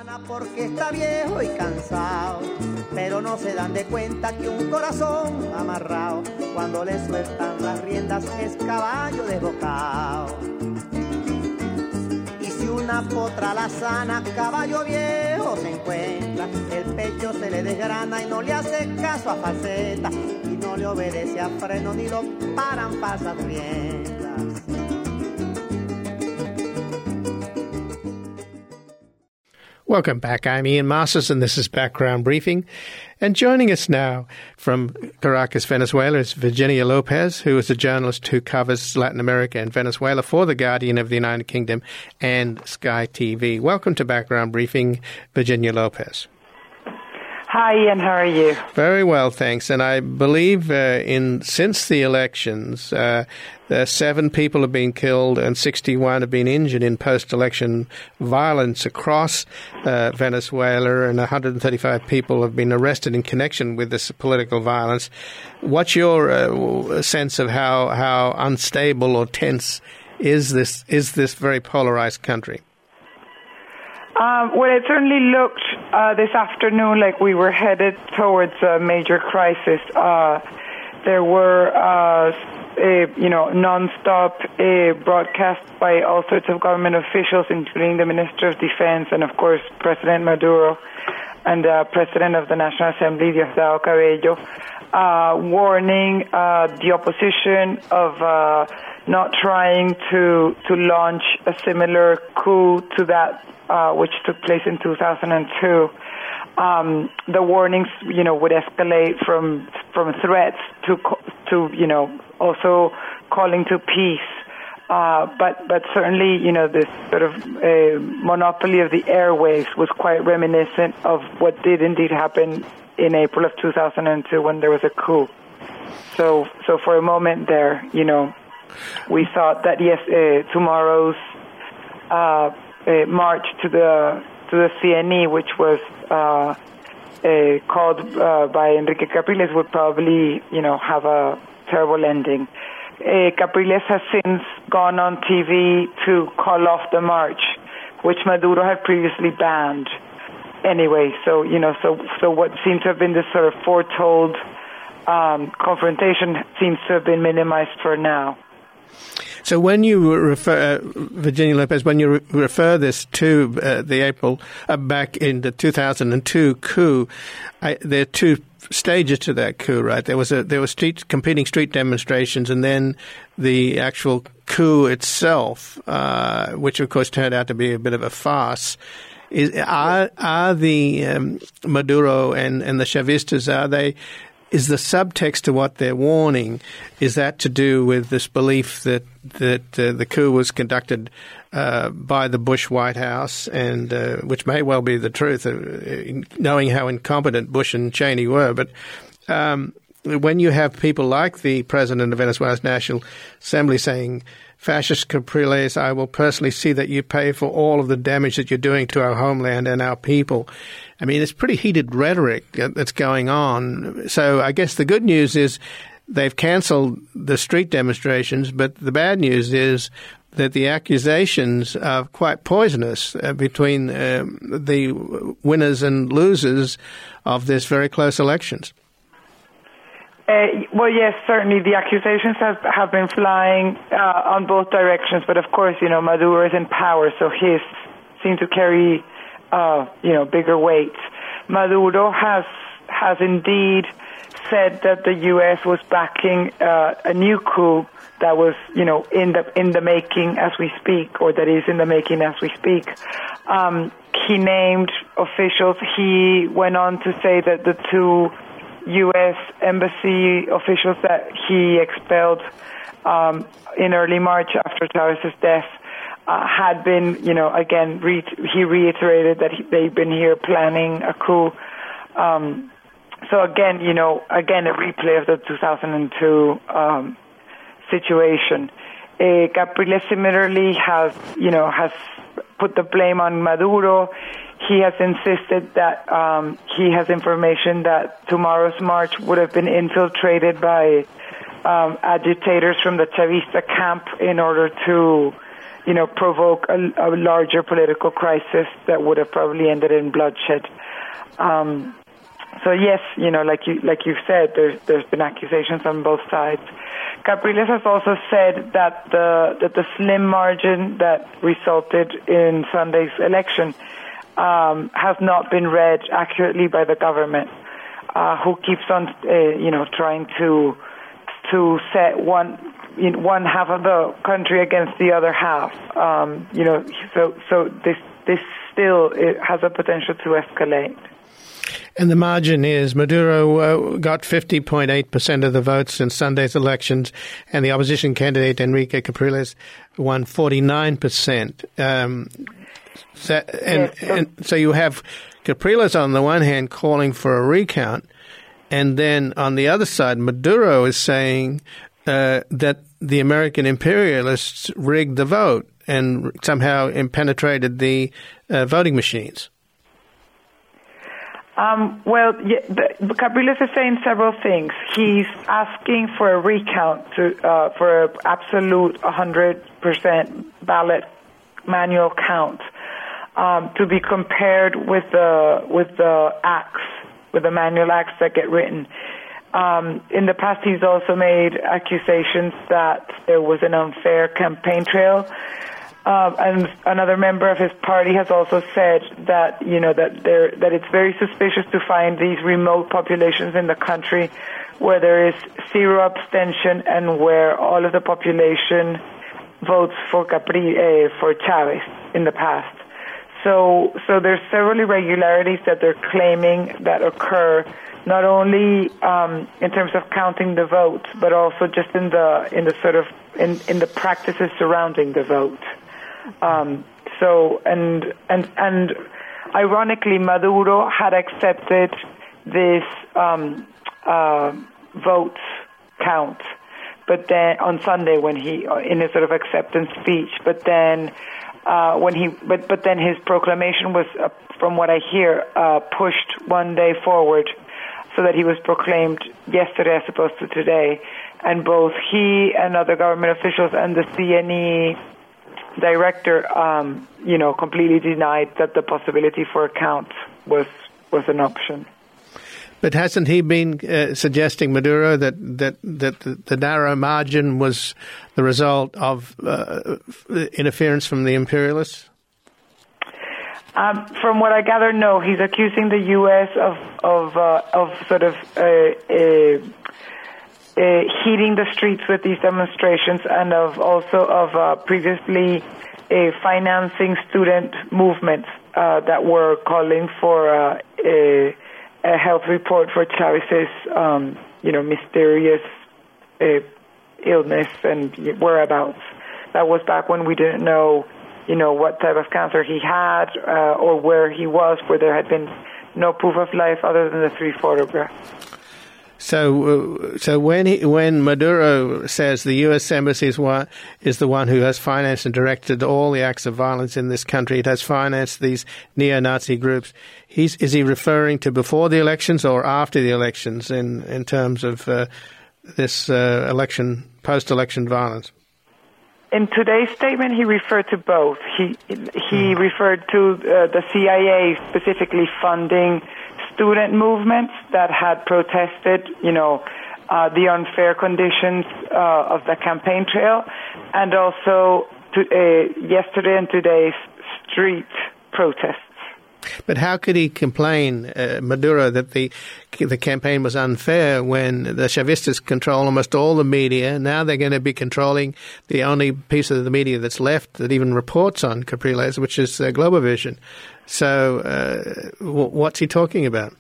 Porque está viejo y cansado, pero no se dan de cuenta que un corazón amarrado, cuando le sueltan las riendas es caballo desbocado. Y si una potra la sana, caballo viejo se encuentra, el pecho se le desgrana y no le hace caso a falseta, y no le obedece a freno ni lo paran pasas riendas. Welcome back. I'm Ian Masters, and this is Background Briefing. And joining us now from Caracas, Venezuela, is Virginia Lopez, who is a journalist who covers Latin America and Venezuela for The Guardian of the United Kingdom and Sky TV. Welcome to Background Briefing, Virginia Lopez. Hi, Ian. How are you? Very well, thanks. And I believe since the elections, 7 people have been killed and 61 have been injured in post-election violence across Venezuela, and 135 people have been arrested in connection with this political violence. What's your sense of how unstable or tense is this very polarized country? Well, it certainly looked this afternoon like we were headed towards a major crisis. There were, non-stop broadcasts by all sorts of government officials, including the Minister of Defense and, of course, President Maduro and President of the National Assembly, Diosdado Cabello, warning the opposition of not trying to launch a similar coup to that which took place in 2002. The warnings, would escalate from threats to also calling to peace. But certainly, this sort of monopoly of the airwaves was quite reminiscent of what did indeed happen in April of 2002 when there was a coup. So for a moment there, we thought that yes, tomorrow's march to the CNE, which was called by Enrique Capriles, would probably have a terrible ending. Capriles has since gone on TV to call off the march, which Maduro had previously banned. Anyway, so what seemed to have been this sort of foretold confrontation seems to have been minimized for now. So when you refer, Virginia Lopez, when you refer this to the April, back in the 2002 coup, there are 2 stages to that coup, right? There were competing street demonstrations, and then the actual coup itself, which of course turned out to be a bit of a farce. Are the Maduro and the Chavistas, is the subtext to what they're warning, is that to do with this belief that the coup was conducted by the Bush White House, and which may well be the truth, knowing how incompetent Bush and Cheney were. But when you have people like the president of Venezuela's National Assembly saying, "Fascist Capriles, I will personally see that you pay for all of the damage that you're doing to our homeland and our people." I mean, it's pretty heated rhetoric that's going on. So I guess the good news is they've canceled the street demonstrations, but the bad news is that the accusations are quite poisonous between the winners and losers of this very close elections. Well, yes, certainly the accusations have been flying on both directions, but of course, Maduro is in power, so his seem to carry bigger weight. Maduro has indeed said that the U.S. was backing a new coup that was, in the making as we speak, or that is in the making as we speak. He named officials. He went on to say that the 2 U.S. embassy officials that he expelled in early March after Chavez's death had been, again, he reiterated that they've been here planning a coup. So again, a replay of the 2002 situation. Capriles similarly has put the blame on Maduro. He has insisted that he has information that tomorrow's march would have been infiltrated by agitators from the Chavista camp in order to provoke a larger political crisis that would have probably ended in bloodshed. So yes, like you've said, there's been accusations on both sides. Capriles has also said that the slim margin that resulted in Sunday's election has not been read accurately by the government, who keeps on, trying to set one half of the country against the other half. So this still has a potential to escalate. And the margin is Maduro got 50.8% of the votes in Sunday's elections, and the opposition candidate Enrique Capriles won 49%. So you have Capriles on the one hand calling for a recount, and then on the other side, Maduro is saying that the American imperialists rigged the vote and somehow penetrated the voting machines. Capriles is saying several things. He's asking for a recount for an absolute 100% ballot manual count to be compared with the acts, with the manual acts that get written. In the past, he's also made accusations that there was an unfair campaign trail. And another member of his party has also said that that it's very suspicious to find these remote populations in the country where there is zero abstention and where all of the population votes for Chavez in the past. So there's several irregularities that they're claiming that occur not only in terms of counting the vote, but also just in the practices surrounding the vote. And ironically, Maduro had accepted this vote count, but then on Sunday when he in his sort of acceptance speech, but then then his proclamation was, from what I hear, pushed one day forward, so that he was proclaimed yesterday as opposed to today, and both he and other government officials and the CNE director, completely denied that the possibility for a count was an option. But hasn't he been suggesting, Maduro, that the narrow margin was the result of interference from the imperialists? From what I gather, no. He's accusing the U.S. of sort of heating the streets with these demonstrations, and of previously financing student movements that were calling for a health report for Chavez's mysterious illness and whereabouts. That was back when we didn't know what type of cancer he had or where he was, where there had been no proof of life other than the 3 photographs. So when Maduro says the U.S. Embassy is the one who has financed and directed all the acts of violence in this country, it has financed these neo-Nazi groups, is he referring to before the elections or after the elections in terms of this post-election violence? In today's statement, he referred to both. He referred to the CIA specifically funding student movements that had protested, the unfair conditions of the campaign trail, and also yesterday and today's street protests. But how could he complain, Maduro, that the campaign was unfair when the Chavistas control almost all the media? Now they're going to be controlling the only piece of the media that's left that even reports on Capriles, which is Globovision. So what's he talking about?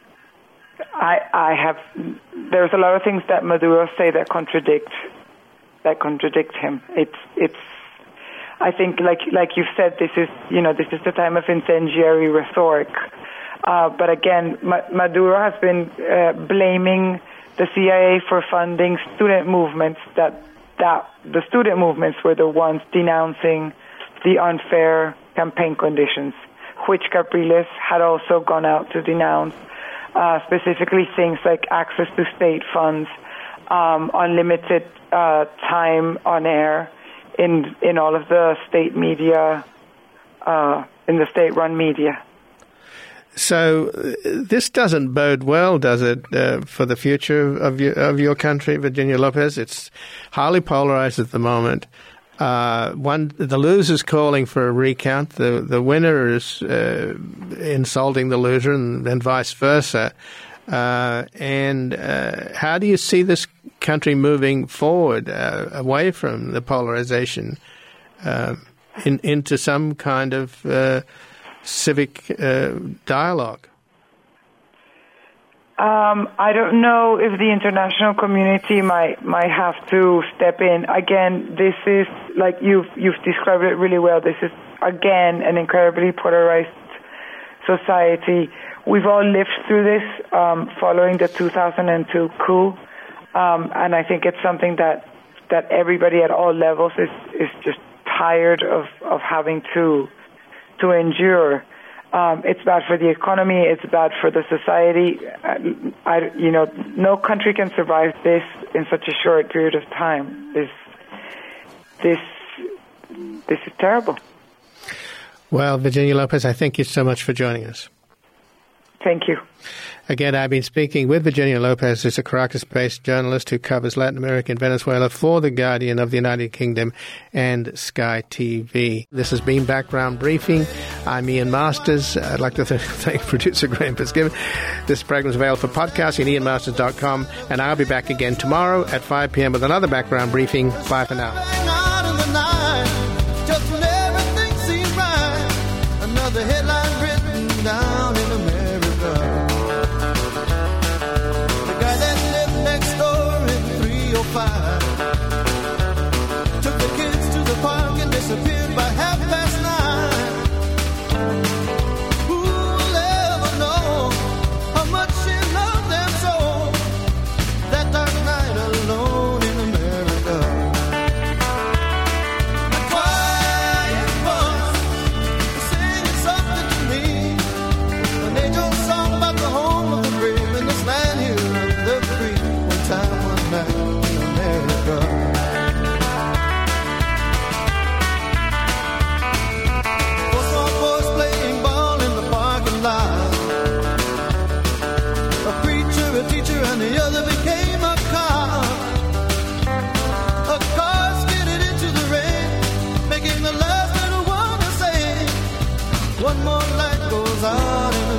There's a lot of things that Maduro say that contradict him. It's I think, like you've said, this is the time of incendiary rhetoric. But again, Maduro has been blaming the CIA for funding student movements. That the student movements were the ones denouncing the unfair campaign conditions, which Capriles had also gone out to denounce. Specifically, things like access to state funds, unlimited time on air, in all of the state media, in the state-run media. So this doesn't bode well, does it, for the future of your country, Virginia Lopez? It's highly polarized at the moment. The loser's calling for a recount. The winner is insulting the loser, and vice versa. And how do you see this country moving forward away from the polarization into some kind of civic dialogue? I don't know if the international community might have to step in. Again, this is, like you've described it really well, this is, again, an incredibly polarized society. We've all lived through this following the 2002 coup, and I think it's something that everybody at all levels is just tired of having to endure. It's bad for the economy. It's bad for the society. No country can survive this in such a short period of time. This is terrible. Well, Virginia Lopez, I thank you so much for joining us. Thank you. Again, I've been speaking with Virginia Lopez, who's a Caracas-based journalist who covers Latin America and Venezuela for The Guardian of the United Kingdom and Sky TV. This has been Background Briefing. I'm Ian Masters. I'd like to thank producer Graham Fitzgibbon. This program is available for podcasting at ianmasters.com, and I'll be back again tomorrow at 5 p.m. with another Background Briefing. Bye for now. Another headline written down in America. The guy that lived next door in 305 took the kids to the park and disappeared by 9:30. Who'll ever know how much she loved them so? That dark night alone in America. The quiet voice singing something to me. An angel song about the home of the brave in this land here of the free. One time, one night in America. Four small boys playing ball in the parking lot. A preacher, a teacher, and the other became a cop. A car skidded into the rain, making the last little one to say, one more light goes out in